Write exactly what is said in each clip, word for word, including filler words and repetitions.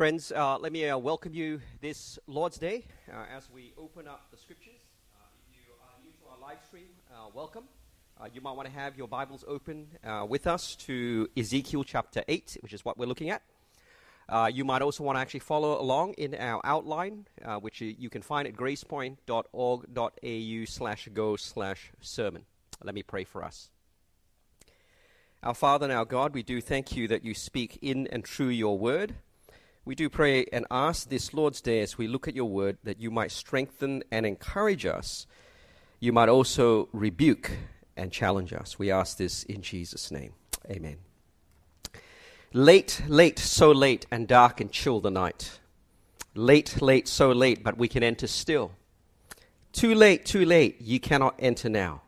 Friends, uh, let me uh, welcome you this Lord's Day uh, as we open up the Scriptures. Uh, if you are new to our live stream, uh, welcome. Uh, you might want to have your Bibles open uh, with us to Ezekiel chapter eight, which is what we're looking at. Uh, you might also want to actually follow along in our outline, uh, which you, you can find at gracepoint.org.au slash go slash sermon. Let me pray for us. Our Father and our God, we do thank you that you speak in and through your word. We do pray and ask this Lord's Day as we look at your word that you might strengthen and encourage us. You might also rebuke and challenge us. We ask this in Jesus' name. Amen. Late, late, so late, and dark and chill the night. Late, late, so late, but we can enter still. Too late, too late, ye cannot enter now.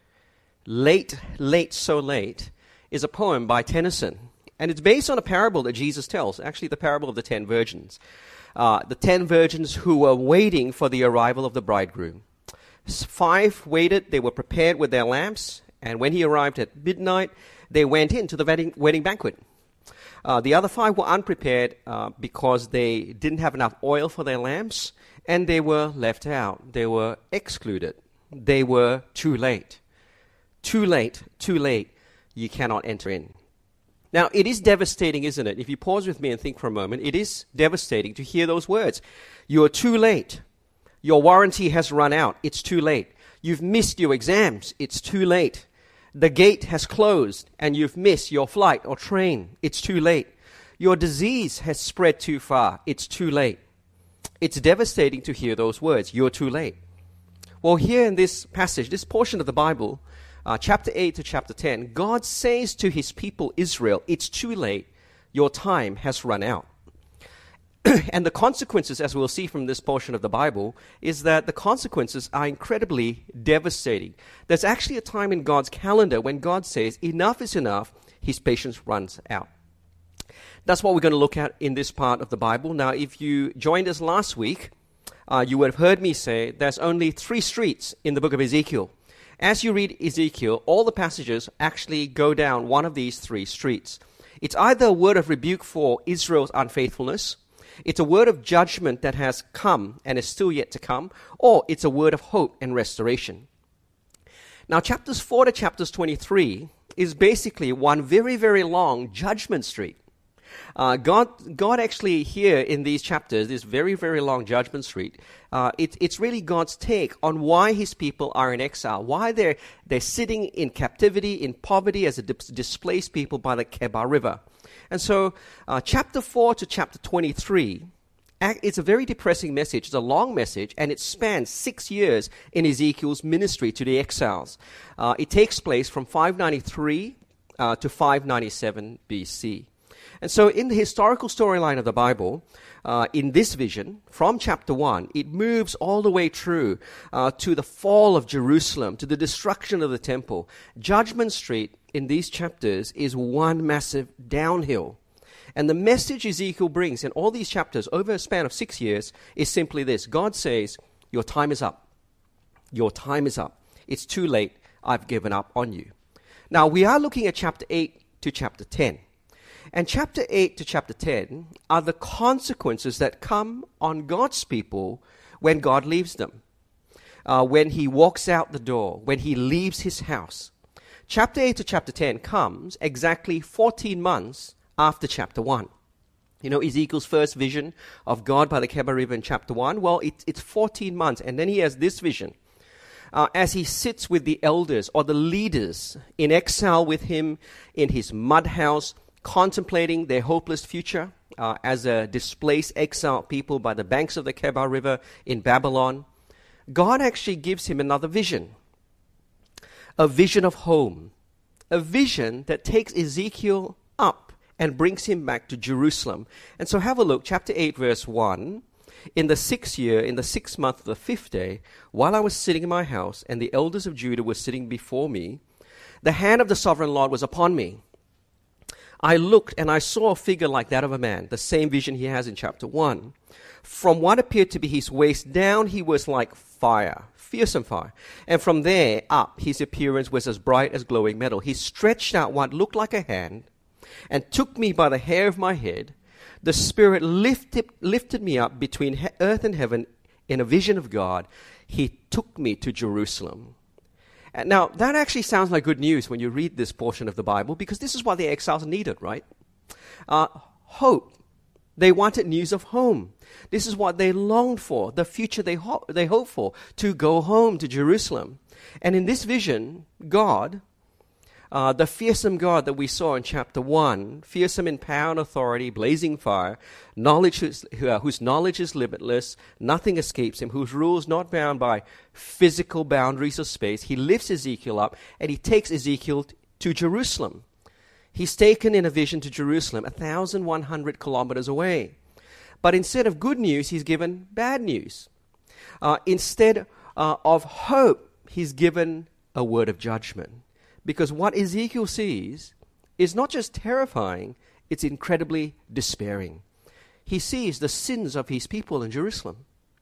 Late, late, so late is a poem by Tennyson. And it's based on a parable that Jesus tells, actually the parable of the ten virgins. Uh, the ten virgins who were waiting for the arrival of the bridegroom. Five waited, they were prepared with their lamps, and when he arrived at midnight, they went into the wedding, wedding banquet. Uh, the other five were unprepared uh, because they didn't have enough oil for their lamps, and they were left out. They were excluded. They were too late. Too late, too late, you cannot enter in. Now, it is devastating, isn't it? If you pause with me and think for a moment, it is devastating to hear those words. You're too late. Your warranty has run out. It's too late. You've missed your exams. It's too late. The gate has closed and you've missed your flight or train. It's too late. Your disease has spread too far. It's too late. It's devastating to hear those words. You're too late. Well, here in this passage, this portion of the Bible, Uh, chapter eight to chapter ten, God says to his people Israel, it's too late, your time has run out. And the consequences, as we'll see from this portion of the Bible, is that the consequences are incredibly devastating. There's actually a time in God's calendar when God says enough is enough, his patience runs out. That's what we're going to look at in this part of the Bible. Now, if you joined us last week, uh, you would have heard me say there's only three streets in the book of Ezekiel. As you read Ezekiel, all the passages actually go down one of these three streets. It's either a word of rebuke for Israel's unfaithfulness, it's a word of judgment that has come and is still yet to come, or it's a word of hope and restoration. Now, chapters four to chapters twenty-three is basically one very, very long judgment street. Uh, God, God actually here in these chapters, this very, very long judgment street, uh, it, it's really God's take on why his people are in exile, why they're, they're sitting in captivity, in poverty as a dis- displaced people by the Kebar River. And so uh, chapter four to chapter twenty-three, it's a very depressing message. It's a long message, and it spans six years in Ezekiel's ministry to the exiles. Uh, it takes place from five ninety-three uh, to five ninety-seven B C. And so in the historical storyline of the Bible, uh, in this vision, from chapter one, it moves all the way through uh, to the fall of Jerusalem, to the destruction of the temple. Judgment Street in these chapters is one massive downhill. And the message Ezekiel brings in all these chapters over a span of six years is simply this. God says, your time is up. Your time is up. It's too late. I've given up on you. Now, we are looking at chapter eight to chapter ten. And chapter eight to chapter ten are the consequences that come on God's people when God leaves them, uh, when he walks out the door, when he leaves his house. Chapter eight to chapter ten comes exactly fourteen months after chapter one. You know, Ezekiel's first vision of God by the Kebar River in chapter one, well, it, it's fourteen months, and then he has this vision. Uh, as he sits with the elders or the leaders in exile with him in his mud house, contemplating their hopeless future uh, as a displaced, exiled people by the banks of the Kebar River in Babylon, God actually gives him another vision, a vision of home, a vision that takes Ezekiel up and brings him back to Jerusalem. And so have a look, chapter eight, verse one. In the sixth year, in the sixth month of the fifth day, while I was sitting in my house and the elders of Judah were sitting before me, the hand of the sovereign Lord was upon me. I looked and I saw a figure like that of a man, the same vision he has in chapter one. From what appeared to be his waist down, he was like fire, fearsome fire. And from there up, his appearance was as bright as glowing metal. He stretched out what looked like a hand and took me by the hair of my head. The Spirit lifted, lifted me up between he- earth and heaven in a vision of God. He took me to Jerusalem. And now, that actually sounds like good news when you read this portion of the Bible, because this is what the exiles needed, right? Uh, hope. They wanted news of home. This is what they longed for, the future they, ho- they hoped for, to go home to Jerusalem. And in this vision, God, uh, the fearsome God that we saw in chapter one, fearsome in power and authority, blazing fire, knowledge whose, uh, whose knowledge is limitless, nothing escapes him, whose rule is not bound by physical boundaries of space. He lifts Ezekiel up, and he takes Ezekiel t- to Jerusalem. He's taken in a vision to Jerusalem, one thousand one hundred kilometers away. But instead of good news, he's given bad news. Uh, instead uh, of hope, he's given a word of judgment. Because what Ezekiel sees is not just terrifying, it's incredibly despairing. He sees the sins of his people in Jerusalem.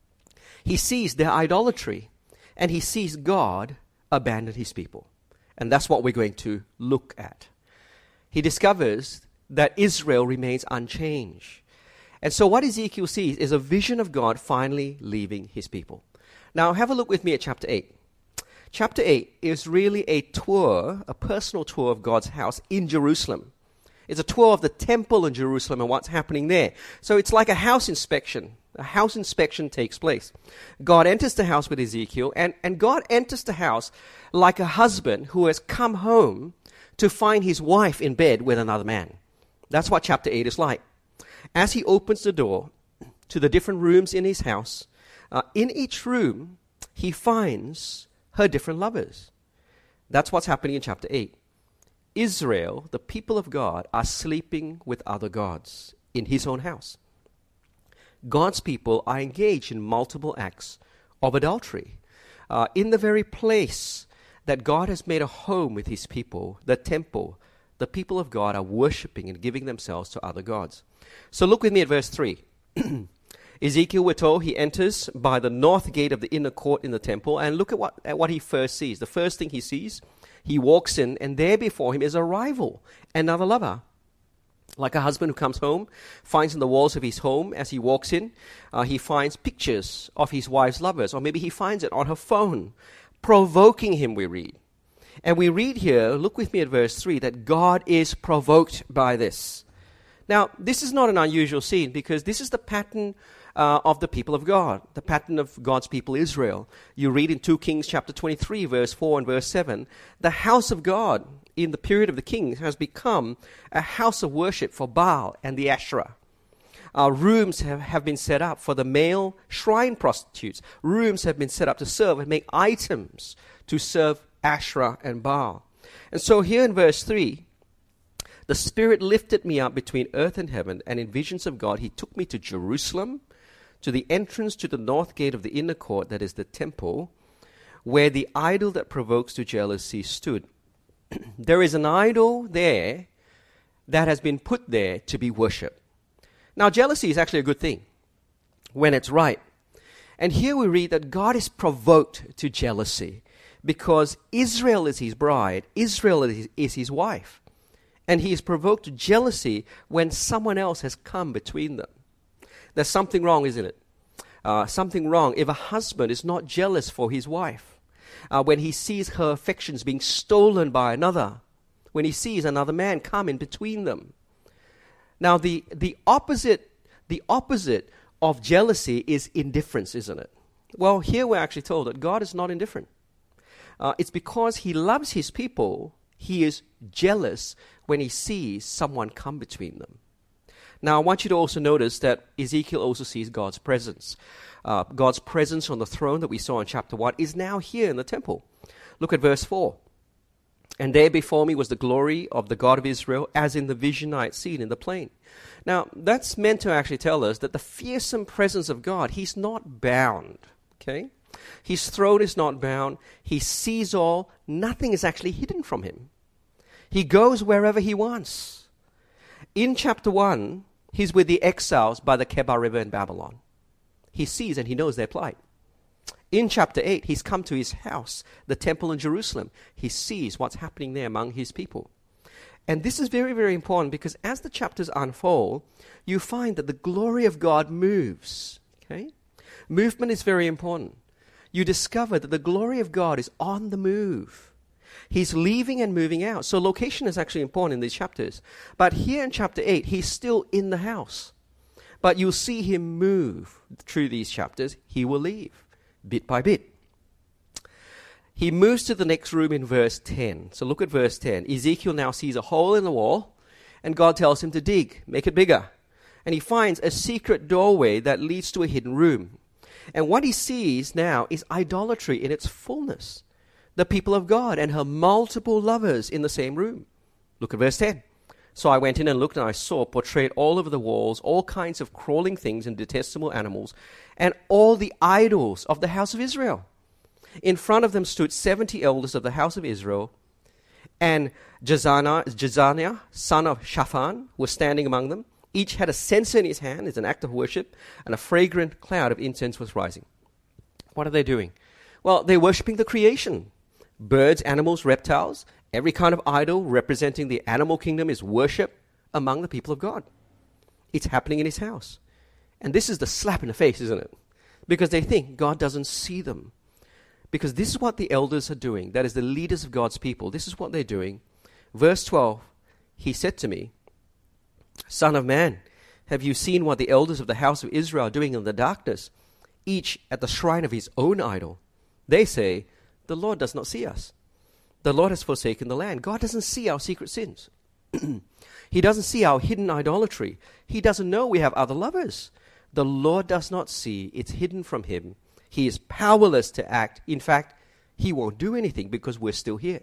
He sees their idolatry, and he sees God abandon his people. And that's what we're going to look at. He discovers that Israel remains unchanged. And so what Ezekiel sees is a vision of God finally leaving his people. Now have a look with me at chapter eight. Chapter eight is really a tour, a personal tour of God's house in Jerusalem. It's a tour of the temple in Jerusalem and what's happening there. So it's like a house inspection. A house inspection takes place. God enters the house with Ezekiel, and, and God enters the house like a husband who has come home to find his wife in bed with another man. That's what chapter eight is like. As he opens the door to the different rooms in his house, uh, in each room, he finds her different lovers. That's what's happening in chapter eight. Israel, the people of God, are sleeping with other gods in his own house. God's people are engaged in multiple acts of adultery. Uh, in the very place that God has made a home with his people, the temple, the people of God are worshipping and giving themselves to other gods. So look with me at verse three. Ezekiel, we're told, he enters by the north gate of the inner court in the temple, and look at what, at what he first sees. The first thing he sees, he walks in, and there before him is a rival, another lover. Like a husband who comes home, finds in the walls of his home, as he walks in, uh, he finds pictures of his wife's lovers, or maybe he finds it on her phone, provoking him, we read. And we read here, look with me at verse three, that God is provoked by this. Now, this is not an unusual scene, because this is the pattern uh, of the people of God, the pattern of God's people Israel. You read in two Kings chapter twenty-three, verse four and verse seven, the house of God in the period of the kings has become a house of worship for Baal and the Asherah. Uh, rooms have, have been set up for the male shrine prostitutes. Rooms have been set up to serve and make items to serve Asherah and Baal. And so here in verse three, the Spirit lifted me up between earth and heaven, and in visions of God he took me to Jerusalem, to the entrance to the north gate of the inner court, that is the temple, where the idol that provokes to jealousy stood. There is an idol there that has been put there to be worshipped. Now, jealousy is actually a good thing when it's right. And here we read that God is provoked to jealousy because Israel is his bride, Israel is, is his wife. And he is provoked to jealousy when someone else has come between them. There's something wrong, isn't it? Uh, something wrong if a husband is not jealous for his wife, uh, when he sees her affections being stolen by another, when he sees another man come in between them. Now, the, the opposite the opposite of jealousy is indifference, isn't it? Well, here we're actually told that God is not indifferent. Uh, it's because he loves his people, he is jealous when he sees someone come between them. Now, I want you to also notice that Ezekiel also sees God's presence. Uh, God's presence on the throne that we saw in chapter one is now here in the temple. Look at verse four. And there before me was the glory of the God of Israel, as in the vision I had seen in the plain. Now, that's meant to actually tell us that the fearsome presence of God, he's not bound, okay? His throne is not bound. He sees all. Nothing is actually hidden from him. He goes wherever he wants. In chapter one, he's with the exiles by the Kebar River in Babylon. He sees and he knows their plight. In chapter eight, he's come to his house, the temple in Jerusalem. He sees what's happening there among his people. And this is very, very important because as the chapters unfold, you find that the glory of God moves. Okay? Movement is very important. You discover that the glory of God is on the move. He's leaving and moving out. So location is actually important in these chapters. But here in chapter eight, he's still in the house. But you'll see him move through these chapters. He will leave, bit by bit. He moves to the next room in verse ten. So look at verse ten. Ezekiel now sees a hole in the wall, and God tells him to dig, make it bigger. And he finds a secret doorway that leads to a hidden room. And what he sees now is idolatry in its fullness. The people of God and her multiple lovers in the same room. Look at verse ten. So I went in and looked, and I saw portrayed all over the walls all kinds of crawling things and detestable animals, and all the idols of the house of Israel. In front of them stood seventy elders of the house of Israel, and Jezaniah, Jezaniah, son of Shaphan, was standing among them. Each had a censer in his hand as an act of worship, and a fragrant cloud of incense was rising. What are they doing? Well, they're worshipping the creation. Birds, animals, reptiles, every kind of idol representing the animal kingdom is worship among the people of God. It's happening in his house. And this is the slap in the face, isn't it? Because they think God doesn't see them. Because this is what the elders are doing. That is the leaders of God's people. This is what they're doing. Verse twelve, he said to me, Son of man, have you seen what the elders of the house of Israel are doing in the darkness, each at the shrine of his own idol? They say, the Lord does not see us. The Lord has forsaken the land. God doesn't see our secret sins. He doesn't see our hidden idolatry. He doesn't know we have other lovers. The Lord does not see. It's hidden from him. He is powerless to act. In fact, he won't do anything because we're still here.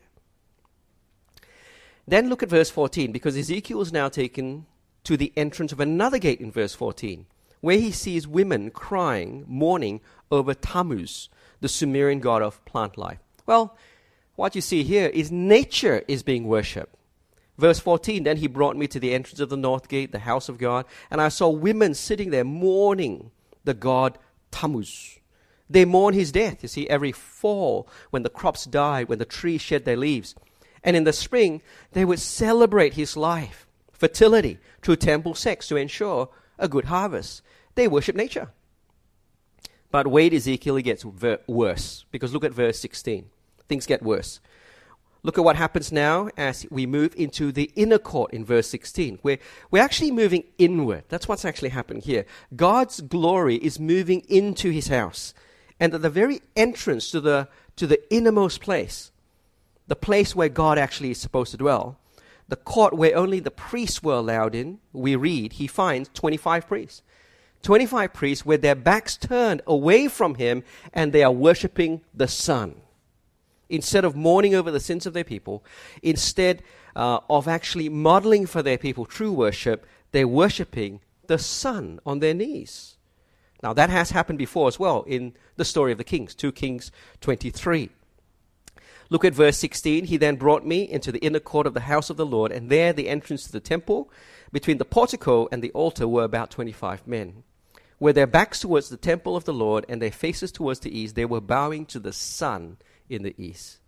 Then look at verse fourteen, because Ezekiel is now taken to the entrance of another gate in verse fourteen, where he sees women crying, mourning over Tammuz, the Sumerian god of plant life. Well, what you see here is nature is being worshipped. Verse fourteen, then he brought me to the entrance of the north gate, the house of God, and I saw women sitting there mourning the god Tammuz. They mourn his death, you see, every fall when the crops die, when the trees shed their leaves. And in the spring, they would celebrate his life, fertility, through temple sex to ensure a good harvest. They worship nature. But wait, Ezekiel, it gets ver- worse. Because look at verse sixteen. Things get worse. Look at what happens now as we move into the inner court in verse sixteen. Where we're actually moving inward. That's what's actually happening here. God's glory is moving into his house. And at the very entrance to the, to the innermost place, the place where God actually is supposed to dwell, the court where only the priests were allowed in, we read, he finds twenty-five priests. twenty-five priests with their backs turned away from him, and they are worshipping the sun. Instead of mourning over the sins of their people, instead uh, of actually modeling for their people true worship, they're worshipping the sun on their knees. Now that has happened before as well in the story of the kings, two Kings twenty-three. Look at verse sixteen. He then brought me into the inner court of the house of the Lord, and there the entrance to the temple, between the portico and the altar, were about twenty-five men. With their backs towards the temple of the Lord and their faces towards the east, they were bowing to the sun in the east.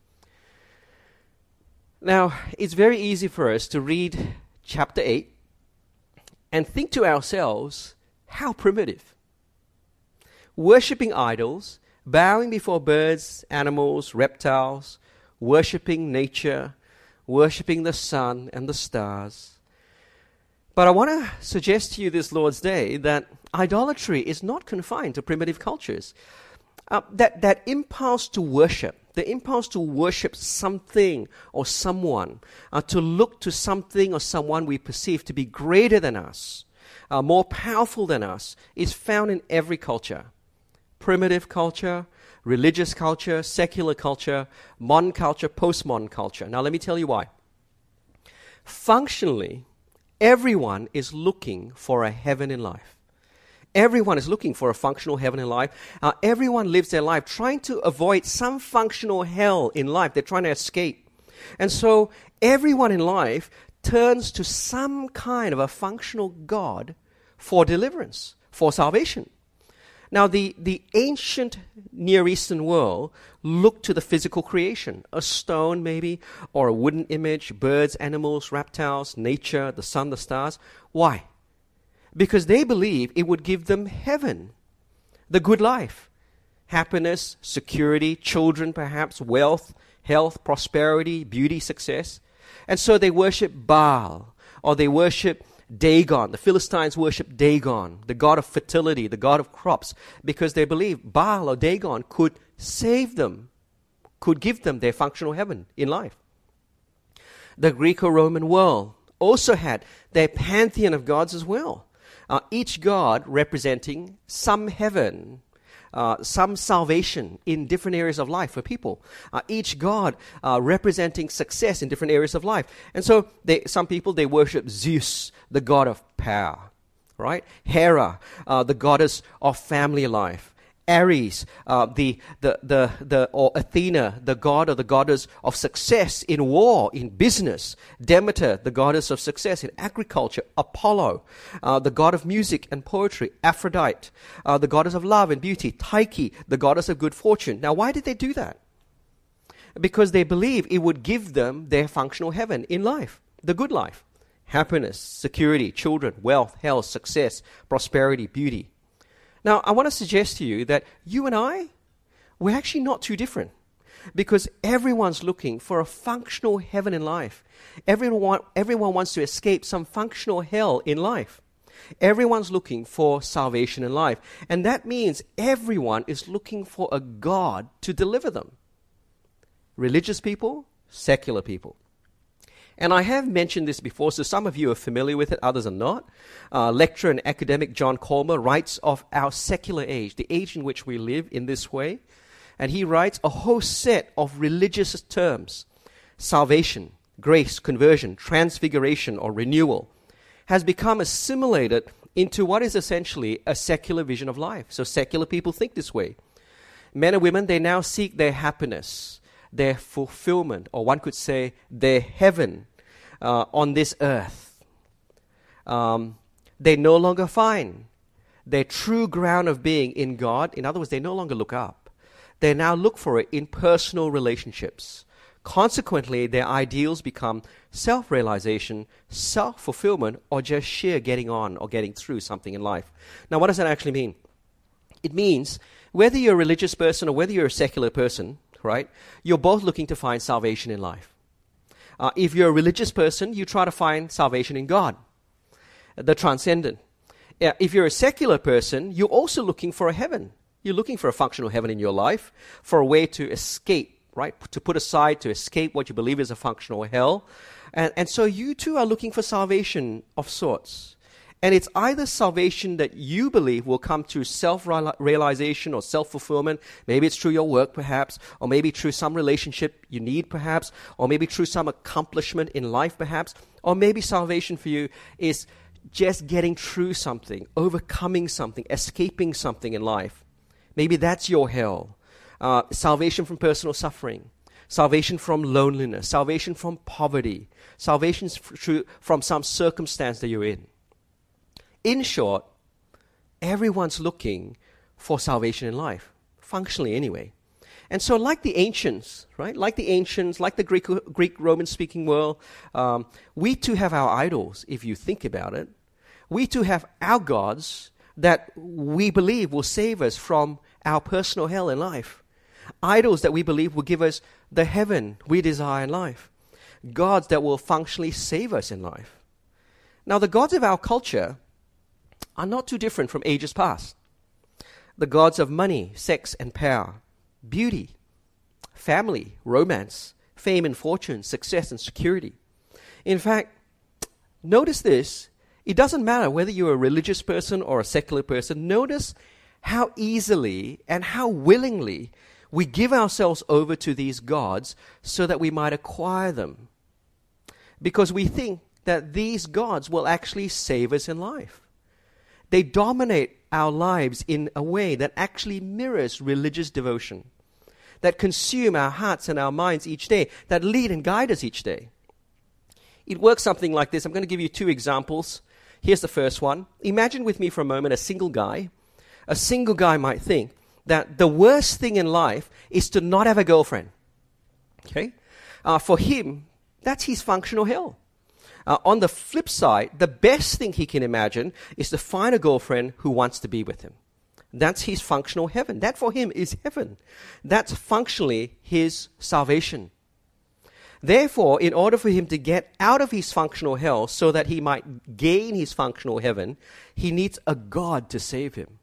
Now, it's very easy for us to read chapter eight and think to ourselves, how primitive. Worshipping idols, bowing before birds, animals, reptiles, worshipping nature, worshipping the sun and the stars. But I want to suggest to you this Lord's Day that idolatry is not confined to primitive cultures. Uh, that, that impulse to worship, the impulse to worship something or someone, uh, to look to something or someone we perceive to be greater than us, uh, more powerful than us, is found in every culture. Primitive culture, religious culture, secular culture, modern culture, postmodern culture. Now let me tell you why. Functionally, everyone is looking for a heaven in life. Everyone is looking for a functional heaven in life. Uh, everyone lives their life trying to avoid some functional hell in life. They're trying to escape. And so everyone in life turns to some kind of a functional God for deliverance, for salvation. Now, the, the ancient Near Eastern world looked to the physical creation, a stone maybe, or a wooden image, birds, animals, reptiles, nature, the sun, the stars. Why? Because they believed it would give them heaven, the good life, happiness, security, children perhaps, wealth, health, prosperity, beauty, success. And so they worship Baal, or they worship Dagon. The Philistines worship Dagon, the god of fertility, the god of crops, because they believe Baal or Dagon could save them, could give them their functional heaven in life. The Greco-Roman world also had their pantheon of gods as well, uh, each god representing some heaven, Uh, some salvation in different areas of life for people. Uh, each god uh, representing success in different areas of life. And so they, some people, they worship Zeus, the god of power, right? Hera, uh, the goddess of family life. Ares, uh, the, the, the, the, or Athena, the god or the goddess of success in war, in business. Demeter, the goddess of success in agriculture. Apollo, uh, the god of music and poetry. Aphrodite, uh, the goddess of love and beauty. Tyche, the goddess of good fortune. Now, why did they do that? Because they believe it would give them their functional heaven in life, the good life. Happiness, security, children, wealth, health, success, prosperity, beauty. Now, I want to suggest to you that you and I, we're actually not too different, because everyone's looking for a functional heaven in life. Everyone, everyone wants to escape some functional hell in life. Everyone's looking for salvation in life. And that means everyone is looking for a God to deliver them. Religious people, secular people. And I have mentioned this before, so some of you are familiar with it, others are not. Uh, lecturer and academic John Colmer writes of our secular age, the age in which we live in this way. And he writes a whole set of religious terms. Salvation, grace, conversion, transfiguration or renewal has become assimilated into what is essentially a secular vision of life. So secular people think this way. Men and women, they now seek their happiness, their fulfillment, or one could say their heaven uh, on this earth. Um, they no longer find their true ground of being in God. In other words, they no longer look up. They now look for it in personal relationships. Consequently, their ideals become self-realization, self-fulfillment, or just sheer getting on or getting through something in life. Now, what does that actually mean? It means whether you're a religious person or whether you're a secular person, right, you're both looking to find salvation in life. Uh, if you're a religious person, you try to find salvation in God, the transcendent. Uh, if you're a secular person, you're also looking for a heaven. You're looking for a functional heaven in your life, for a way to escape, right, to put aside, to escape what you believe is a functional hell. And, and so you too are looking for salvation of sorts. And it's either salvation that you believe will come through self-realization or self-fulfillment. Maybe it's through your work, perhaps, or maybe through some relationship you need, perhaps, or maybe through some accomplishment in life, perhaps, or maybe salvation for you is just getting through something, overcoming something, escaping something in life. Maybe that's your hell. Uh, salvation from personal suffering, salvation from loneliness, salvation from poverty, salvation f- from some circumstance that you're in. In short, everyone's looking for salvation in life, functionally anyway. And so like the ancients, right, like the ancients, like the Greek, Greek Roman-speaking world, um, we too have our idols, if you think about it. We too have our gods that we believe will save us from our personal hell in life. Idols that we believe will give us the heaven we desire in life. Gods that will functionally save us in life. Now, the gods of our culture are not too different from ages past. The gods of money, sex and power, beauty, family, romance, fame and fortune, success and security. In fact, notice this, it doesn't matter whether you're a religious person or a secular person. Notice how easily and how willingly we give ourselves over to these gods so that we might acquire them. Because we think that these gods will actually save us in life. They dominate our lives in a way that actually mirrors religious devotion, that consume our hearts and our minds each day, that lead and guide us each day. It works something like this. I'm going to give you two examples. Here's the first one. Imagine with me for a moment a single guy, a single guy might think that the worst thing in life is to not have a girlfriend. Okay? Uh, for him, that's his functional hell. Uh, on the flip side, the best thing he can imagine is to find a girlfriend who wants to be with him. That's his functional heaven. That for him is heaven. That's functionally his salvation. Therefore, in order for him to get out of his functional hell so that he might gain his functional heaven, he needs a God to save him.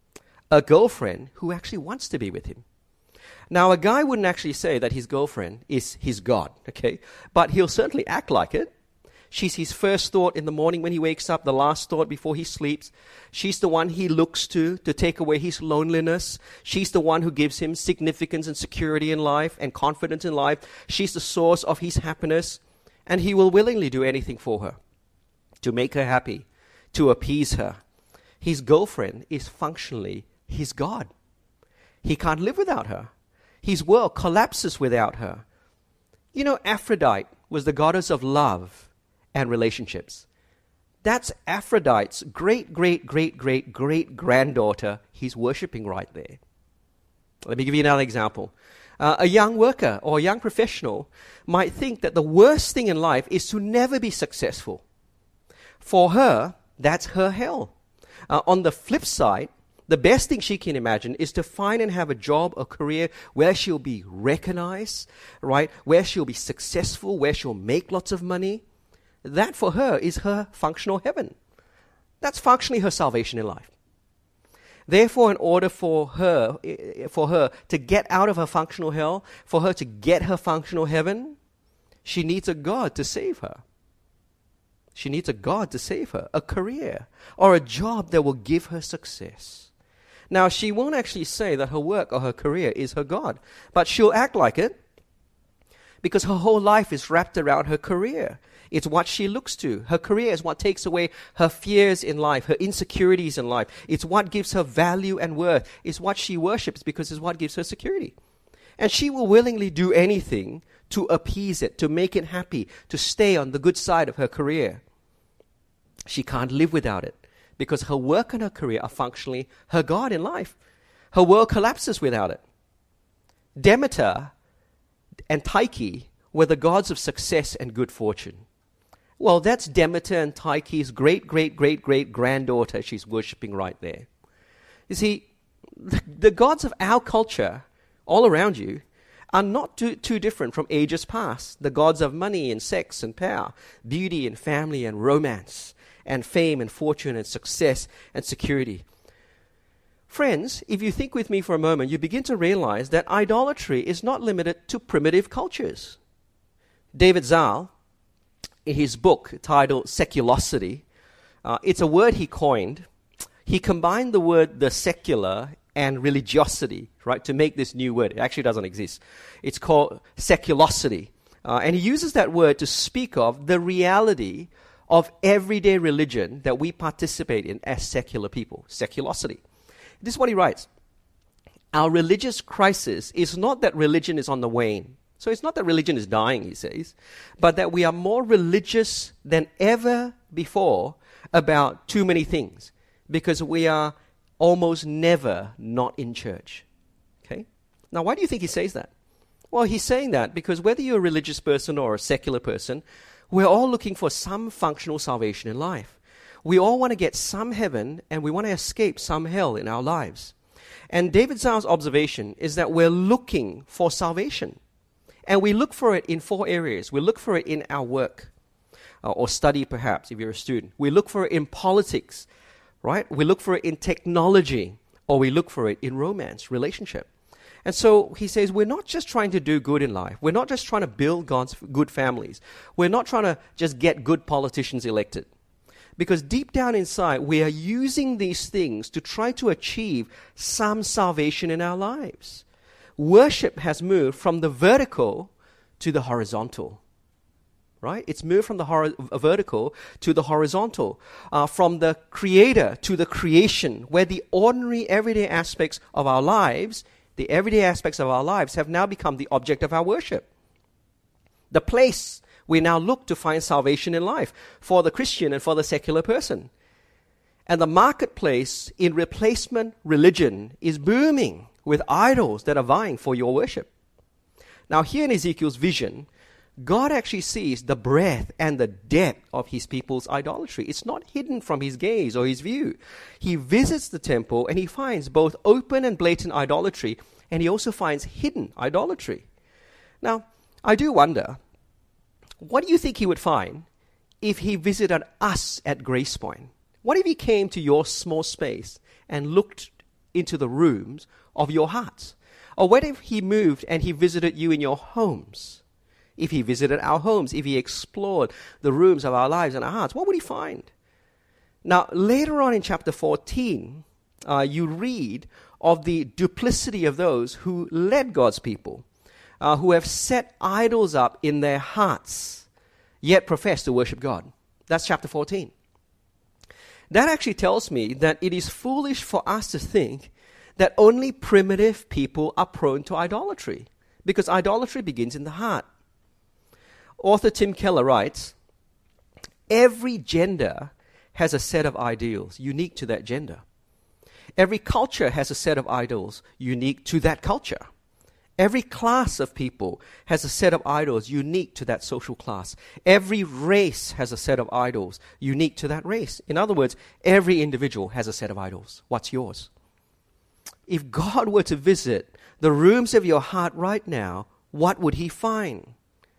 A girlfriend who actually wants to be with him. Now, a guy wouldn't actually say that his girlfriend is his God, okay? But he'll certainly act like it. She's his first thought in the morning when he wakes up, the last thought before he sleeps. She's the one he looks to to take away his loneliness. She's the one who gives him significance and security in life and confidence in life. She's the source of his happiness. And he will willingly do anything for her to make her happy, to appease her. His girlfriend is functionally his God. He can't live without her. His world collapses without her. You know, Aphrodite was the goddess of love and relationships. That's Aphrodite's great, great, great, great, great granddaughter he's worshipping right there. Let me give you another example. Uh, a young worker or a young professional might think that the worst thing in life is to never be successful. For her, that's her hell. Uh, on the flip side, the best thing she can imagine is to find and have a job, a career where she'll be recognized, right? Where she'll be successful, where she'll make lots of money. That for her is her functional heaven. That's functionally her salvation in life. Therefore, in order for her, for her to get out of her functional hell, for her to get her functional heaven, she needs a God to save her. She needs a God to save her, a career or a job that will give her success. Now, she won't actually say that her work or her career is her God, but she'll act like it because her whole life is wrapped around her career. It's what she looks to. Her career is what takes away her fears in life, her insecurities in life. It's what gives her value and worth. It's what she worships because it's what gives her security. And she will willingly do anything to appease it, to make it happy, to stay on the good side of her career. She can't live without it because her work and her career are functionally her God in life. Her world collapses without it. Demeter and Tyche were the gods of success and good fortune. Well, that's Demeter and Tyche's great, great, great, great granddaughter she's worshipping right there. You see, the, the gods of our culture all around you are not too, too different from ages past. The gods of money and sex and power, beauty and family and romance, and fame and fortune and success and security. Friends, if you think with me for a moment, you begin to realize that idolatry is not limited to primitive cultures. David Zahl, in his book titled Seculosity, uh, it's a word he coined. He combined the word the secular and religiosity, right, to make this new word. It actually doesn't exist. It's called seculosity. Uh, and he uses that word to speak of the reality of everyday religion that we participate in as secular people. Seculosity. This is what he writes. Our religious crisis is not that religion is on the wane. So it's not that religion is dying, he says, but that we are more religious than ever before about too many things because we are almost never not in church. Okay? Now, why do you think he says that? Well, he's saying that because whether you're a religious person or a secular person, we're all looking for some functional salvation in life. We all want to get some heaven and we want to escape some hell in our lives. And David Zahl's observation is that we're looking for salvation. And we look for it in four areas. We look for it in our work uh, or study, perhaps, if you're a student. We look for it in politics, right? We look for it in technology, or we look for it in romance, relationship. And so he says we're not just trying to do good in life. We're not just trying to build God's good families. We're not trying to just get good politicians elected. Because deep down inside, we are using these things to try to achieve some salvation in our lives. Worship has moved from the vertical to the horizontal, right? It's moved from the hor- vertical to the horizontal, uh, from the creator to the creation, where the ordinary, everyday aspects of our lives, the everyday aspects of our lives have now become the object of our worship. The place we now look to find salvation in life for the Christian and for the secular person. And the marketplace in replacement religion is booming with idols that are vying for your worship. Now, here in Ezekiel's vision, God actually sees the breadth and the depth of his people's idolatry. It's not hidden from his gaze or his view. He visits the temple and he finds both open and blatant idolatry, and he also finds hidden idolatry. Now, I do wonder, what do you think he would find if he visited us at Grace Point? What if he came to your small space and looked into the rooms of your hearts? Or what if he moved and he visited you in your homes? If he visited our homes, if he explored the rooms of our lives and our hearts, what would he find? Now, later on in chapter fourteen, uh, you read of the duplicity of those who led God's people, uh, who have set idols up in their hearts, yet profess to worship God. That's chapter fourteen. That actually tells me that it is foolish for us to think that only primitive people are prone to idolatry, because idolatry begins in the heart. Author Tim Keller writes, every gender has a set of ideals unique to that gender. Every culture has a set of idols unique to that culture. Every class of people has a set of idols unique to that social class. Every race has a set of idols unique to that race. In other words, every individual has a set of idols. What's yours? If God were to visit the rooms of your heart right now, what would he find?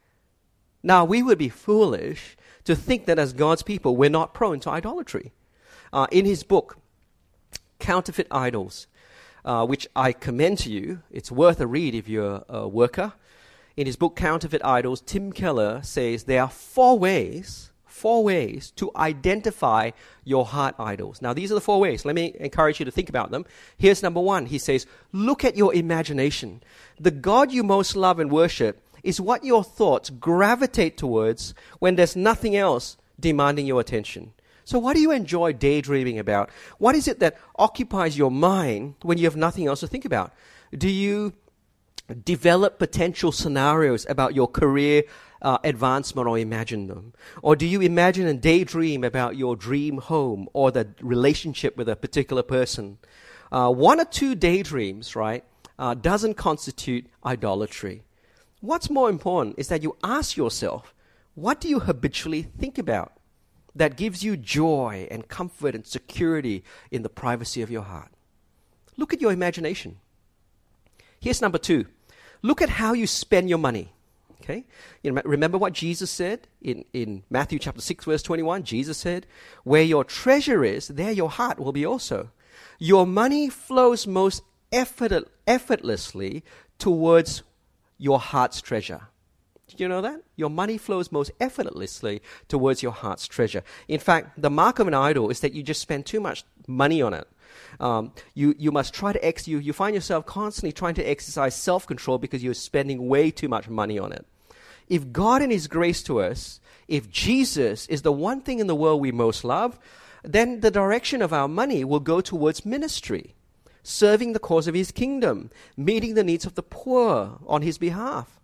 Now, we would be foolish to think that as God's people, we're not prone to idolatry. Uh, in his book, Counterfeit Idols, uh, which I commend to you, it's worth a read if you're a worker. In his book, Counterfeit Idols, Tim Keller says there are four ways, four ways to identify your heart idols. Now, these are the four ways. Let me encourage you to think about them. Here's number one. He says, look at your imagination. The God you most love and worship is what your thoughts gravitate towards when there's nothing else demanding your attention. So what do you enjoy daydreaming about? What is it that occupies your mind when you have nothing else to think about? Do you develop potential scenarios about your career uh, advancement or imagine them? Or do you imagine and daydream about your dream home or the relationship with a particular person? Uh, one or two daydreams, right, uh, doesn't constitute idolatry. What's more important is that you ask yourself, what do you habitually think about that gives you joy and comfort and security in the privacy of your heart? Look at your imagination. Here's number two. Look at how you spend your money. Okay? You know, remember what Jesus said in, in Matthew chapter six, verse twenty-one? Jesus said, where your treasure is, there your heart will be also. Your money flows most effort- effortlessly towards your heart's treasure. Did you know that? Your money flows most effortlessly towards your heart's treasure. In fact, the mark of an idol is that you just spend too much money on it. Um, you, you must try to, ex- you, you find yourself constantly trying to exercise self-control because you're spending way too much money on it. If God in his grace to us, if Jesus is the one thing in the world we most love, then the direction of our money will go towards ministry, serving the cause of his kingdom, meeting the needs of the poor on his behalf.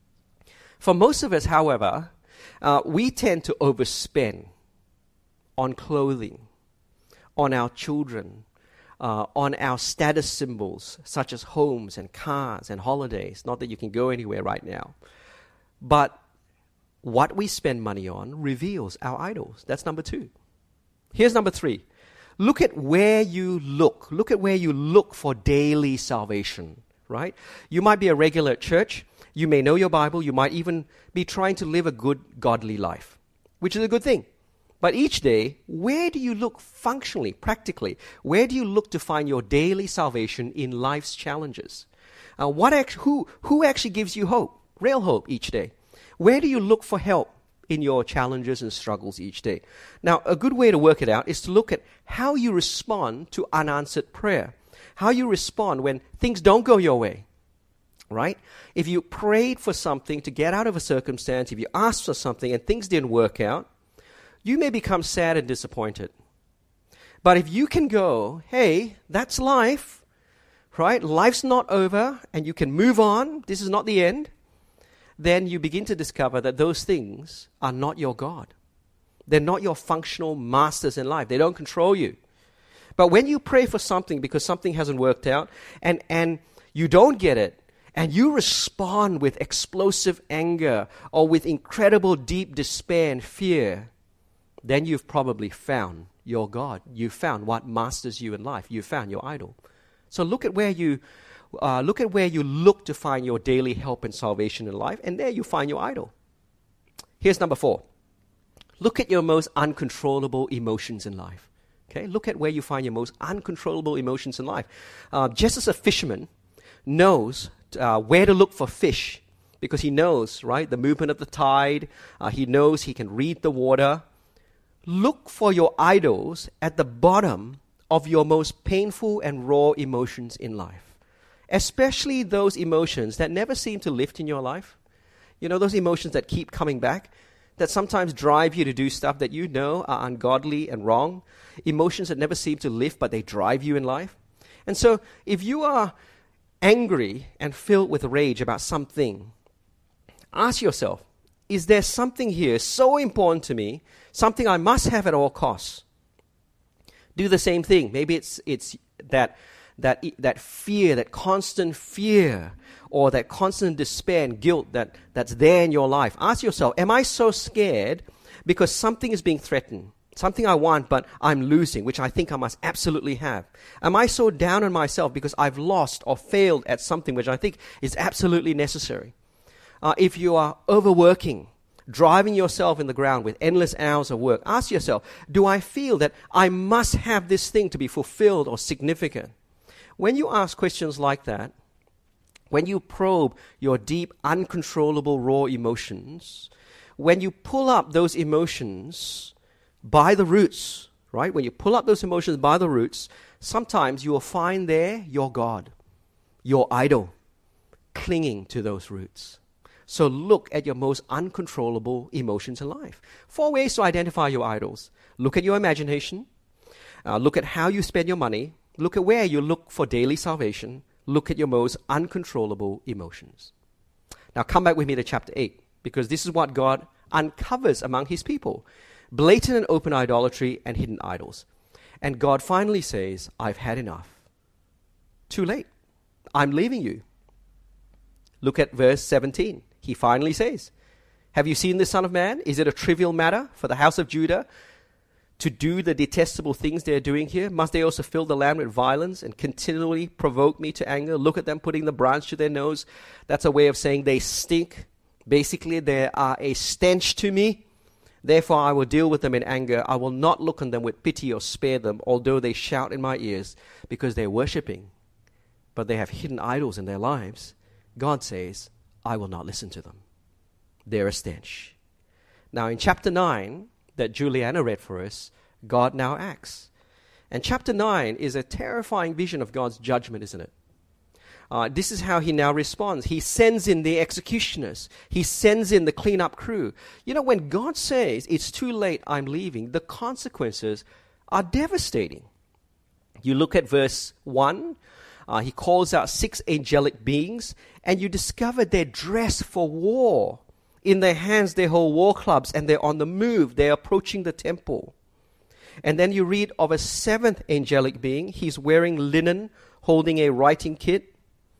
For most of us, however, uh, we tend to overspend on clothing, on our children, uh, on our status symbols, such as homes and cars and holidays. Not that you can go anywhere right now. But what we spend money on reveals our idols. That's number two. Here's number three. Look at where you look. Look at where you look for daily salvation, right? You might be a regular at church. You may know your Bible. You might even be trying to live a good, godly life, which is a good thing. But each day, where do you look functionally, practically? Where do you look to find your daily salvation in life's challenges? Uh, what act- who, who actually gives you hope, real hope each day? Where do you look for help in your challenges and struggles each day? Now, a good way to work it out is to look at how you respond to unanswered prayer, how you respond when things don't go your way, right? If you prayed for something to get out of a circumstance, if you asked for something and things didn't work out, you may become sad and disappointed. But if you can go, hey, that's life, right? Life's not over and you can move on. This is not the end. Then you begin to discover that those things are not your God. They're not your functional masters in life. They don't control you. But when you pray for something because something hasn't worked out and, and you don't get it, and you respond with explosive anger or with incredible deep despair and fear, then you've probably found your God. You've found what masters you in life. You've found your idol. So look at where you uh, look at where you look to find your daily help and salvation in life, and there you find your idol. Here's number four. Look at your most uncontrollable emotions in life. Okay, look at where you find your most uncontrollable emotions in life. Uh, just as a fisherman knows uh, where to look for fish, because he knows, right, the movement of the tide. Uh, he knows he can read the water. Look for your idols at the bottom of your most painful and raw emotions in life, especially those emotions that never seem to lift in your life. You know, those emotions that keep coming back, that sometimes drive you to do stuff that you know are ungodly and wrong, emotions that never seem to lift, but they drive you in life. And so if you are angry and filled with rage about something, ask yourself, is there something here so important to me, something I must have at all costs? Do the same thing. Maybe it's it's that that that fear, that constant fear, or that constant despair and guilt that, that's there in your life. Ask yourself, am I so scared because something is being threatened? Something I want, but I'm losing, which I think I must absolutely have. Am I so down on myself because I've lost or failed at something which I think is absolutely necessary? Uh, if you are overworking, driving yourself in the ground with endless hours of work, ask yourself, do I feel that I must have this thing to be fulfilled or significant? When you ask questions like that, when you probe your deep, uncontrollable, raw emotions, when you pull up those emotions by the roots, right? When you pull up those emotions by the roots, sometimes you will find there your God, your idol, clinging to those roots. So look at your most uncontrollable emotions in life. Four ways to identify your idols. Look at your imagination. Uh, look at how you spend your money. Look at where you look for daily salvation. Look at your most uncontrollable emotions. Now come back with me to chapter eight, because this is what God uncovers among his people. Blatant and open idolatry and hidden idols. And God finally says, I've had enough. Too late. I'm leaving you. Look at verse seventeen. He finally says, have you seen the Son of Man? Is it a trivial matter for the house of Judah to do the detestable things they're doing here? Must they also fill the land with violence and continually provoke me to anger? Look at them putting the branch to their nose. That's a way of saying they stink. Basically, they are a stench to me. Therefore, I will deal with them in anger. I will not look on them with pity or spare them, although they shout in my ears, because they're worshipping. But they have hidden idols in their lives. God says, I will not listen to them. They're a stench. Now, in chapter nine, that Juliana read for us, God now acts. And chapter nine is a terrifying vision of God's judgment, isn't it? Uh, this is how he now responds. He sends in the executioners. He sends in the cleanup crew. You know, when God says, it's too late, I'm leaving, the consequences are devastating. You look at verse one, uh, he calls out six angelic beings, and you discover they're dressed for war. In their hands, they hold war clubs, and they're on the move. They're approaching the temple. And then you read of a seventh angelic being. He's wearing linen, holding a writing kit.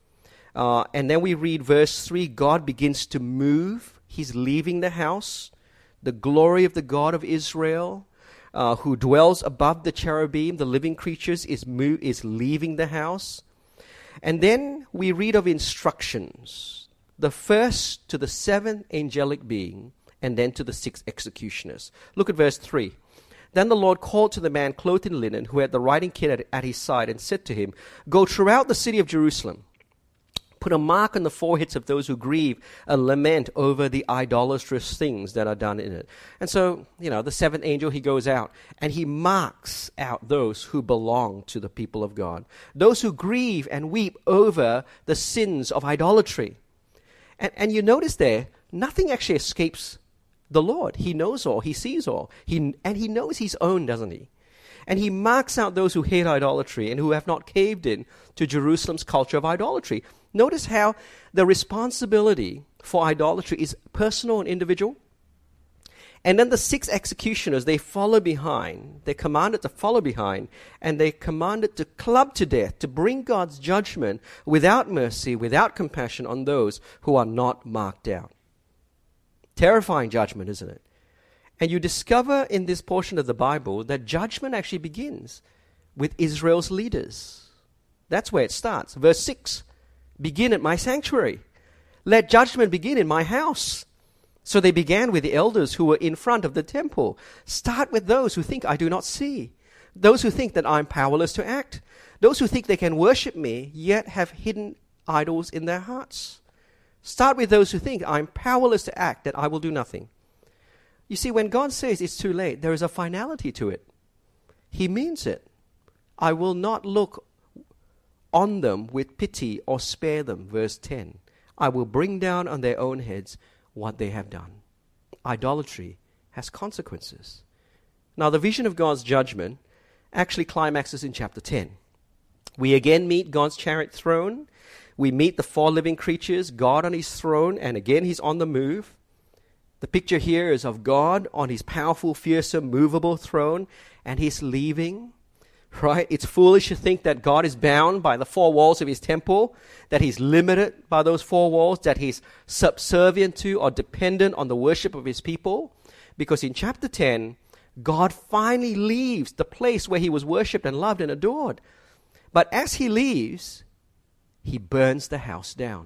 Uh, and then we read verse three, God begins to move. He's leaving the house. The glory of the God of Israel, uh, who dwells above the cherubim, the living creatures, is, mo- is leaving the house. And then we read of instructions. The first to the seventh angelic being, and then to the six executioners. Look at verse three. Then the Lord called to the man clothed in linen, who had the writing kit at, at his side, and said to him, go throughout the city of Jerusalem. Put a mark on the foreheads of those who grieve and lament over the idolatrous things that are done in it. And so, you know, the seventh angel, he goes out and he marks out those who belong to the people of God. Those who grieve and weep over the sins of idolatry. And, and you notice there, nothing actually escapes the Lord. He knows all. He sees all. He, and he knows his own, doesn't he? And he marks out those who hate idolatry and who have not caved in to Jerusalem's culture of idolatry. Notice how the responsibility for idolatry is personal and individual. And then the six executioners, they follow behind. They're commanded to follow behind. And they're commanded to club to death, to bring God's judgment without mercy, without compassion on those who are not marked out. Terrifying judgment, isn't it? And you discover in this portion of the Bible that judgment actually begins with Israel's leaders. That's where it starts. Verse six, begin at my sanctuary. Let judgment begin in my house. So they began with the elders who were in front of the temple. Start with those who think I do not see. Those who think that I'm powerless to act. Those who think they can worship me, yet have hidden idols in their hearts. Start with those who think I'm powerless to act, that I will do nothing. You see, when God says it's too late, there is a finality to it. He means it. I will not look on them with pity or spare them. Verse ten. I will bring down on their own heads what they have done. Idolatry has consequences. Now, the vision of God's judgment actually climaxes in chapter ten. We again meet God's chariot throne. We meet the four living creatures, God on his throne, and again he's on the move. The picture here is of God on his powerful, fearsome, movable throne, and he's leaving. Right? It's foolish to think that God is bound by the four walls of his temple, that he's limited by those four walls, that he's subservient to or dependent on the worship of his people. Because in chapter ten, God finally leaves the place where he was worshipped and loved and adored. But as he leaves, he burns the house down.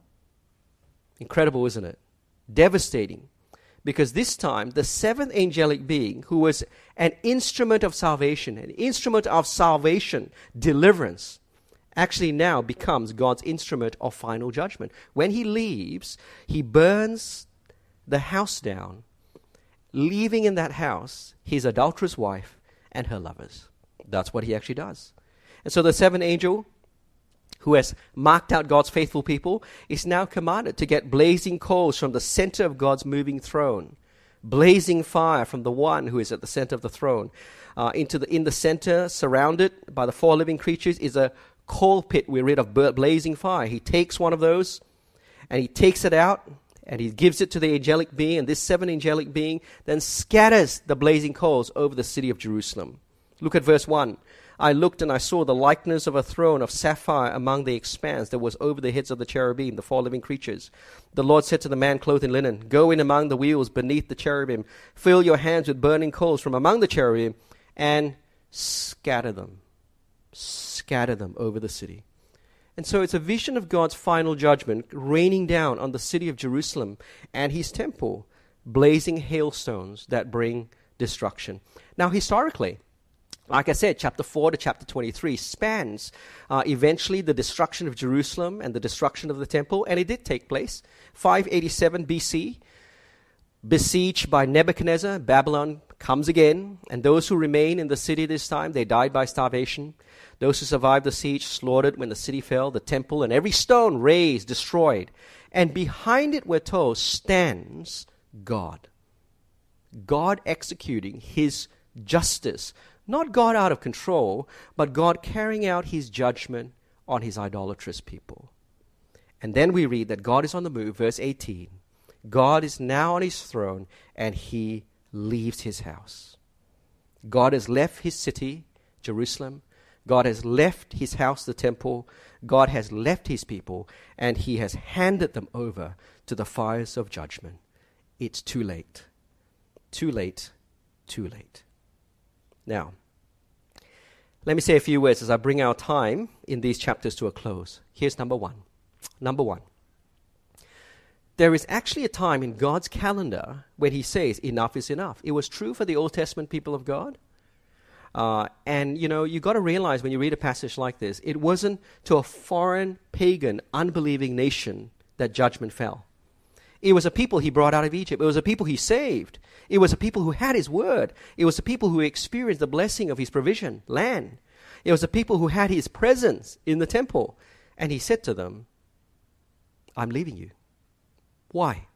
Incredible, isn't it? Devastating. Because this time, the seventh angelic being, who was an instrument of salvation, an instrument of salvation, deliverance, actually now becomes God's instrument of final judgment. When he leaves, he burns the house down, leaving in that house his adulterous wife and her lovers. That's what he actually does. And so the seventh angel, who has marked out God's faithful people, is now commanded to get blazing coals from the center of God's moving throne, blazing fire from the one who is at the center of the throne. Uh, into the in the center, surrounded by the four living creatures, is a coal pit we read of blazing fire. He takes one of those, and he takes it out, and he gives it to the angelic being, and this seventh angelic being then scatters the blazing coals over the city of Jerusalem. Look at verse one. I looked and I saw the likeness of a throne of sapphire among the expanse that was over the heads of the cherubim, the four living creatures. The Lord said to the man clothed in linen, go in among the wheels beneath the cherubim, fill your hands with burning coals from among the cherubim, and scatter them. Scatter them over the city. And so it's a vision of God's final judgment raining down on the city of Jerusalem and his temple, blazing hailstones that bring destruction. Now, historically, like I said, chapter four to chapter twenty-three spans uh, eventually the destruction of Jerusalem and the destruction of the temple, and it did take place. five eighty-seven B C, besieged by Nebuchadnezzar, Babylon comes again, and those who remain in the city this time, they died by starvation. Those who survived the siege slaughtered when the city fell, the temple and every stone razed, destroyed. And behind it, we're told, stands God. God executing his justice. Not God out of control, but God carrying out his judgment on his idolatrous people. And then we read that God is on the move, verse eighteen. God is now on his throne, and he leaves his house. God has left his city, Jerusalem. God has left his house, the temple. God has left his people, and he has handed them over to the fires of judgment. It's too late. Too late. Too late. Now, let me say a few words as I bring our time in these chapters to a close. Here's number one. Number one. There is actually a time in God's calendar when he says enough is enough. It was true for the Old Testament people of God. Uh, and, you know, you've got to realize when you read a passage like this, it wasn't to a foreign, pagan, unbelieving nation that judgment fell. It was a people he brought out of Egypt. It was a people he saved. It was a people who had his word. It was a people who experienced the blessing of his provision, land. It was a people who had his presence in the temple. And he said to them, I'm leaving you. Why?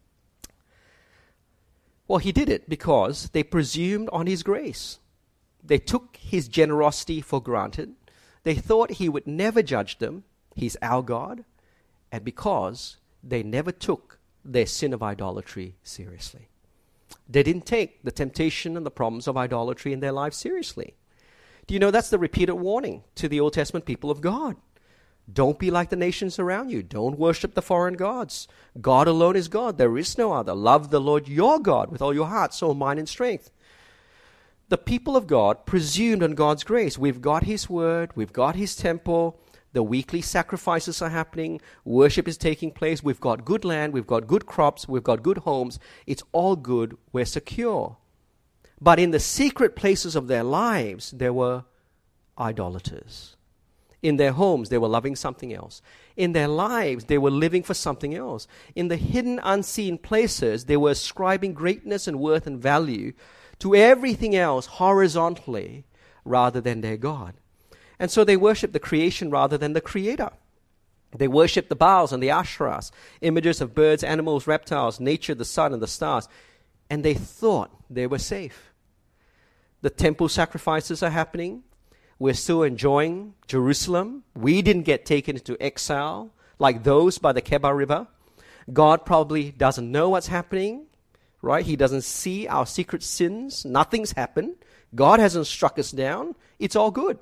Well, he did it because they presumed on his grace. They took his generosity for granted. They thought he would never judge them. He's our God. And because they never took their sin of idolatry seriously. They didn't take the temptation and the problems of idolatry in their lives seriously. Do you know that's the repeated warning to the Old Testament people of God? Don't be like the nations around you. Don't worship the foreign gods. God alone is God. There is no other. Love the Lord your God with all your heart, soul, mind, and strength. The people of God presumed on God's grace. We've got His word. We've got His temple. The weekly sacrifices are happening. Worship is taking place. We've got good land. We've got good crops. We've got good homes. It's all good. We're secure. But in the secret places of their lives, there were idolaters. In their homes, they were loving something else. In their lives, they were living for something else. In the hidden, unseen places, they were ascribing greatness and worth and value to everything else horizontally rather than their God. And so they worshiped the creation rather than the Creator. They worshiped the Baals and the Asherahs, images of birds, animals, reptiles, nature, the sun, and the stars. And they thought they were safe. The temple sacrifices are happening. We're still enjoying Jerusalem. We didn't get taken into exile like those by the Kebar River. God probably doesn't know what's happening, right? He doesn't see our secret sins. Nothing's happened. God hasn't struck us down. It's all good.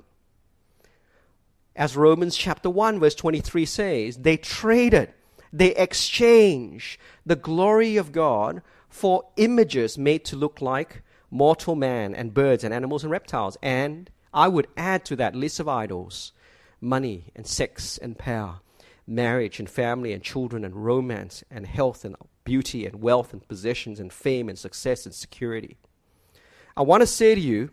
As Romans chapter one verse twenty-three says, they traded, they exchanged the glory of God for images made to look like mortal man and birds and animals and reptiles. And I would add to that list of idols money and sex and power, marriage and family and children and romance and health and beauty and wealth and possessions and fame and success and security. I want to say to you,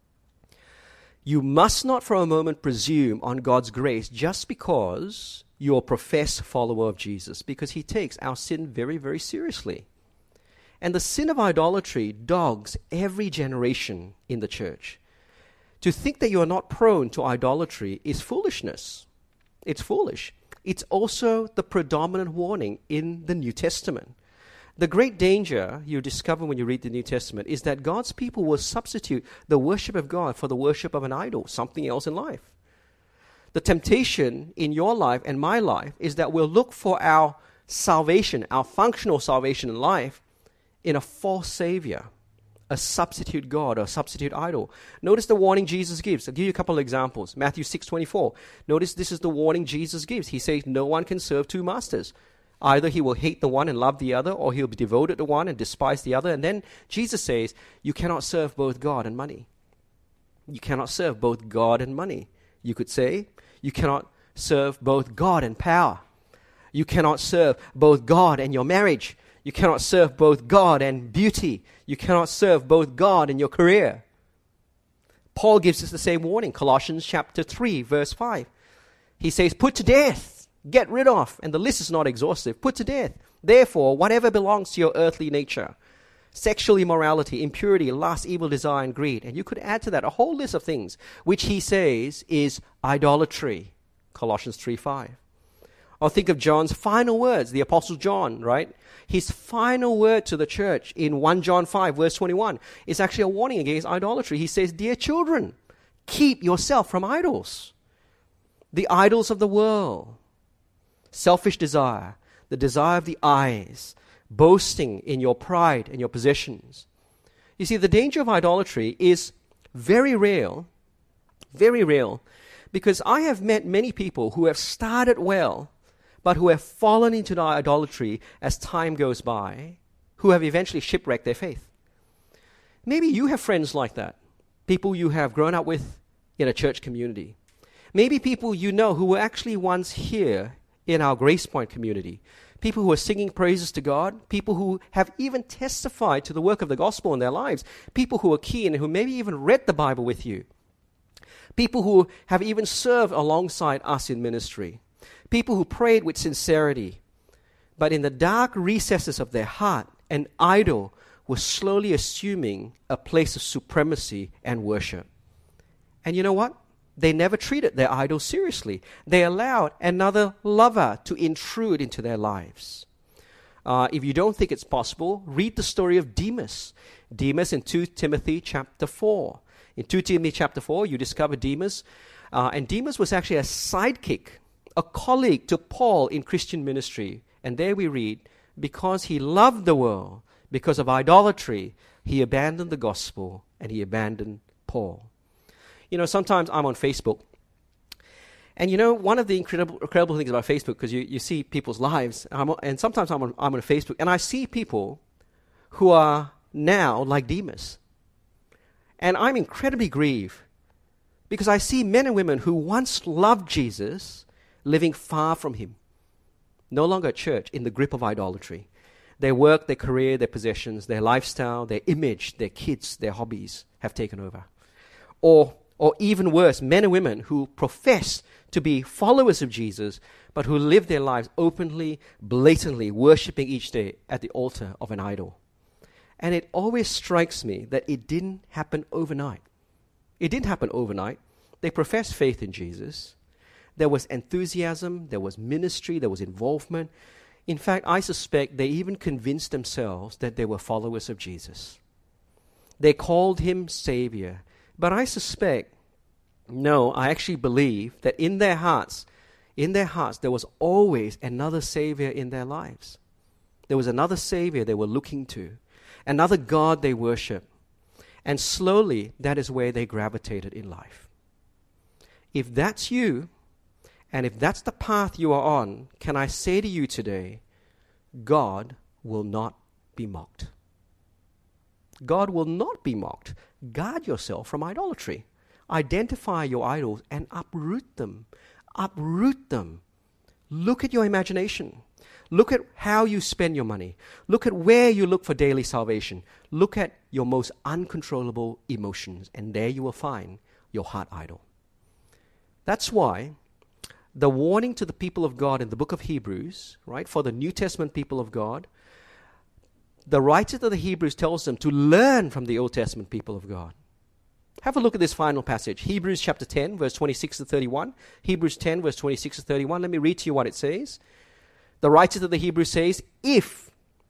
you must not for a moment presume on God's grace just because you're a professed follower of Jesus, because He takes our sin very, very seriously. And the sin of idolatry dogs every generation in the church. To think that you are not prone to idolatry is foolishness. It's foolish. It's also the predominant warning in the New Testament. The great danger you discover when you read the New Testament is that God's people will substitute the worship of God for the worship of an idol, something else in life. The temptation in your life and my life is that we'll look for our salvation, our functional salvation in life, in a false savior, a substitute God or a substitute idol. Notice the warning Jesus gives. I'll give you a couple of examples. Matthew six twenty-four. Notice this is the warning Jesus gives. He says, no one can serve two masters. Either he will hate the one and love the other, or he'll be devoted to one and despise the other. And then Jesus says, you cannot serve both God and money. You cannot serve both God and money. You could say, you cannot serve both God and power. You cannot serve both God and your marriage. You cannot serve both God and beauty. You cannot serve both God and your career. Paul gives us the same warning, Colossians chapter three, verse five. He says, put to death, get rid of, and the list is not exhaustive, put to death, therefore, whatever belongs to your earthly nature, sexual immorality, impurity, lust, evil desire, and greed. And you could add to that a whole list of things, which he says is idolatry, Colossians three five. Or think of John's final words, the Apostle John, right? His final word to the church in First John five, verse twenty-one, is actually a warning against idolatry. He says, dear children, keep yourself from idols. The idols of the world, selfish desire, the desire of the eyes, boasting in your pride and your possessions. You see, the danger of idolatry is very real, very real, because I have met many people who have started well, but who have fallen into the idolatry as time goes by, who have eventually shipwrecked their faith. Maybe you have friends like that, people you have grown up with in a church community. Maybe people you know who were actually once here in our Grace Point community, people who are singing praises to God, people who have even testified to the work of the gospel in their lives, people who are keen and who maybe even read the Bible with you, people who have even served alongside us in ministry, people who prayed with sincerity, but in the dark recesses of their heart, an idol was slowly assuming a place of supremacy and worship. And you know what? They never treated their idol seriously. They allowed another lover to intrude into their lives. Uh, if you don't think it's possible, read the story of Demas. Demas in Second Timothy chapter four. In Second Timothy chapter four, you discover Demas. Uh, and Demas was actually a sidekick, a colleague to Paul in Christian ministry. And there we read, because he loved the world, Because of idolatry, he abandoned the gospel and he abandoned Paul. You know, sometimes I'm on Facebook, and you know, one of the incredible, incredible things about Facebook, because you, you see people's lives, I'm, and sometimes I'm on, I'm on Facebook, and I see people who are now like Demas. And I'm incredibly grieved, because I see men and women who once loved Jesus living far from him, no longer at church, in the grip of idolatry. Their work, their career, their possessions, their lifestyle, their image, their kids, their hobbies have taken over. Or, or even worse, men and women who profess to be followers of Jesus, but who live their lives openly, blatantly, worshipping each day at the altar of an idol. And it always strikes me that it didn't happen overnight. It didn't happen overnight. They professed faith in Jesus. There was enthusiasm, there was ministry, there was involvement. In fact, I suspect they even convinced themselves that they were followers of Jesus. They called him Savior. But I suspect, no, I actually believe that in their hearts, in their hearts, there was always another Savior in their lives. There was another Savior they were looking to, another God they worship. And slowly, that is where they gravitated in life. If that's you, and if that's the path you are on, can I say to you today, God will not be mocked. God will not be mocked. Guard yourself from idolatry. Identify your idols and uproot them. Uproot them. Look at your imagination. Look at how you spend your money. Look at where you look for daily salvation. Look at your most uncontrollable emotions, and there you will find your heart idol. That's why the warning to the people of God in the book of Hebrews, right, for the New Testament people of God, the writer to the Hebrews tells them to learn from the Old Testament people of God. Have a look at this final passage. Hebrews chapter ten, verse twenty-six to thirty-one. Hebrews ten, verse twenty-six to thirty-one. Let me read to you what it says. The writer to the Hebrews says, If,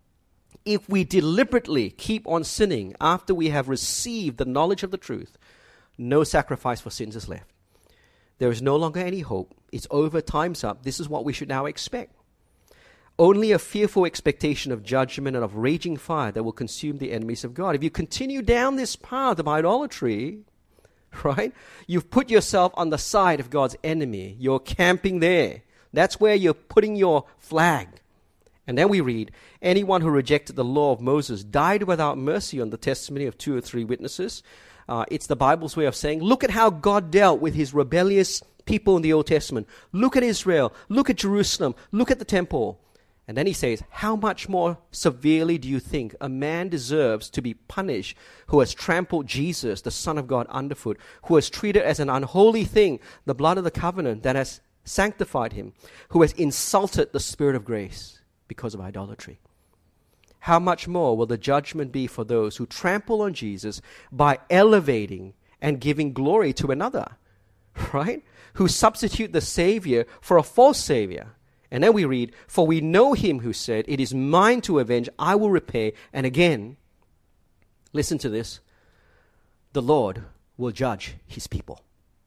if we deliberately keep on sinning after we have received the knowledge of the truth, no sacrifice for sins is left. There is no longer any hope. It's over, time's up. This is what we should now expect. Only a fearful expectation of judgment and of raging fire that will consume the enemies of God. If you continue down this path of idolatry, right, you've put yourself on the side of God's enemy. You're camping there. That's where you're putting your flag. And then we read, anyone who rejected the law of Moses died without mercy on the testimony of two or three witnesses. Uh, it's the Bible's way of saying, look at how God dealt with his rebellious people in the Old Testament. Look at Israel. Look at Jerusalem. Look at the temple. And then he says, how much more severely do you think a man deserves to be punished who has trampled Jesus, the Son of God, underfoot, who has treated as an unholy thing the blood of the covenant that has sanctified him, who has insulted the Spirit of grace because of idolatry? How much more will the judgment be for those who trample on Jesus by elevating and giving glory to another, right? Who substitute the Savior for a false Savior. And then we read, for we know him who said, it is mine to avenge, I will repay. And again, listen to this, the Lord will judge his people.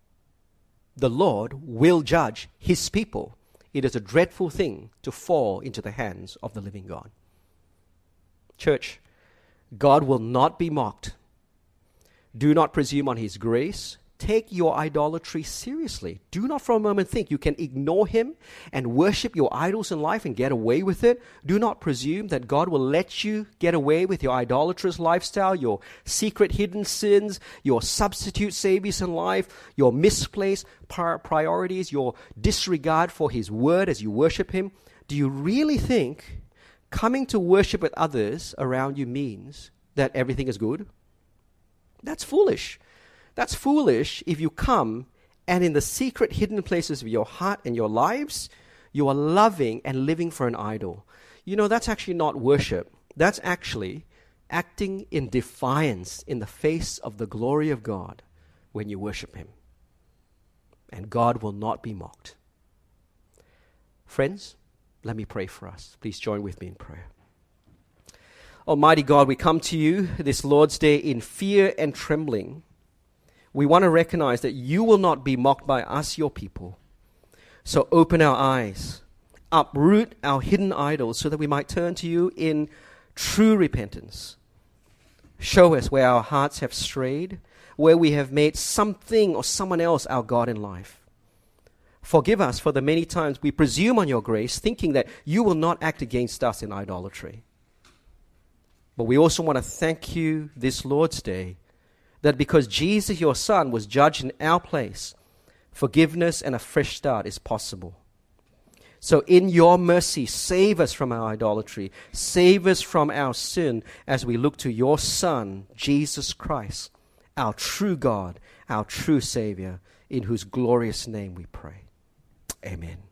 The Lord will judge his people. It is a dreadful thing to fall into the hands of the living God. Church, God will not be mocked. Do not presume on his grace. Take your idolatry seriously. Do not for a moment think you can ignore him and worship your idols in life and get away with it. Do not presume that God will let you get away with your idolatrous lifestyle, your secret hidden sins, your substitute saviors in life, your misplaced priorities, your disregard for his word as you worship him. Do you really think coming to worship with others around you means that everything is good? That's foolish. That's foolish if you come and in the secret hidden places of your heart and your lives, you are loving and living for an idol. You know, that's actually not worship. That's actually acting in defiance in the face of the glory of God when you worship him. And God will not be mocked. Friends, let me pray for us. Please join with me in prayer. Almighty God, we come to you this Lord's Day in fear and trembling. We want to recognize that you will not be mocked by us, your people. So open our eyes, uproot our hidden idols so that we might turn to you in true repentance. Show us where our hearts have strayed, where we have made something or someone else our God in life. Forgive us for the many times we presume on your grace, thinking that you will not act against us in idolatry. But we also want to thank you this Lord's Day, that because Jesus, your Son, was judged in our place, forgiveness and a fresh start is possible. So in your mercy, save us from our idolatry. Save us from our sin as we look to your Son, Jesus Christ, our true God, our true Savior, in whose glorious name we pray. Amen.